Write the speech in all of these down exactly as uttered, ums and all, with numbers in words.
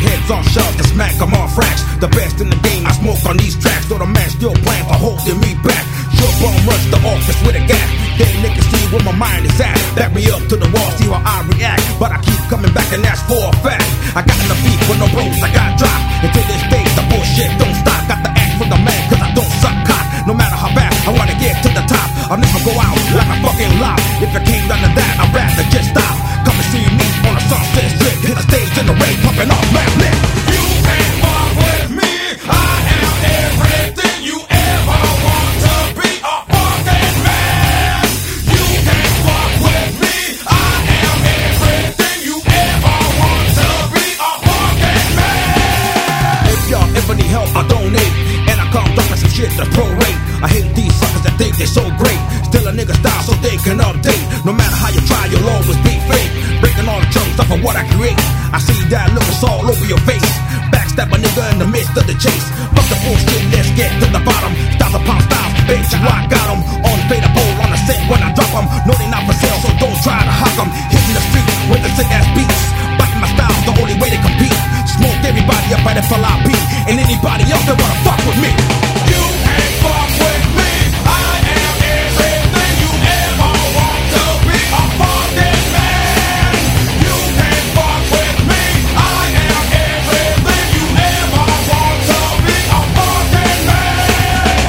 heads on shelves to smack them on fracks. The best in the game, I smoke on these tracks. So the man still playing for holding me back. Sure bum rush the office with a gas. Then niggas see where my mind is at. Back me up to the wall, see how I react. But I keep coming back and that's for a fact. I got enough beef with no bros, I got drop. Until this day, the bullshit don't stop. Got the act from the man, cause I don't suck cock. No matter how bad, I wanna get to the top. I'll never go out like a fucking lob. If it came down to that, I'd rather just stop. Come and see me on a sunset strip. Hit the stage in the rain, pumping off my lip. You can't fuck with me. I am everything you ever want to be. A fucking man. You can't fuck with me. I am everything you ever want to be. A fucking man. If y'all ever need help, I donate. And I come dropping some shit that's pro-rate. I hate these suckers that think they're so great. Still a nigga style so they can update. No matter how you try, you'll always be fake. Breaking all the chunks off of what I create. I see that looking all over your face. Backstab a nigga in the midst of the chase. Fuck the bullshit, let's get to the bottom. Styles upon styles, bitch, you I got them. On fadable, on the set when I drop them. No, they not for sale, so don't try to hawk them. Hitting the street with the sick ass beats. Biting my style, the only way to compete. Smoke everybody up right F L I P. And anybody else that wanna fuck with me. You can't fuck with me. I am everything you ever want to be. A fucking man. You can't fuck with me. I am everything you ever want to be. A fucking man.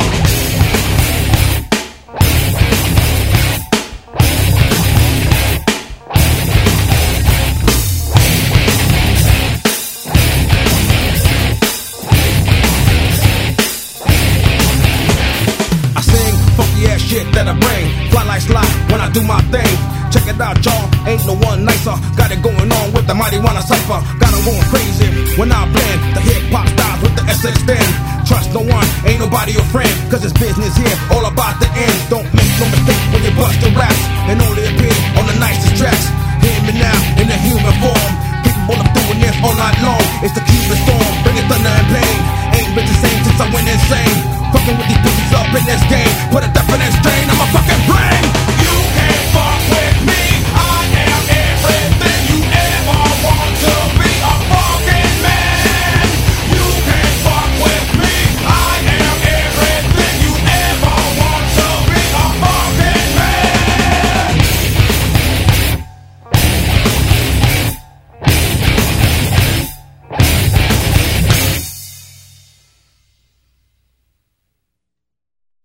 I sing funky ass shit that I bring. Fly like slide when I do my thing. Check it out, y'all. Ain't no one nicer. Got it going on with the mighty wanna cipher. Got 'em going crazy when I blend the hip hop styles with the S X ten. Trust no one, ain't nobody your friend. Cause it's business here, all about the ends. Don't make no mistake when you bust the raps. And only appear on the nicest tracks.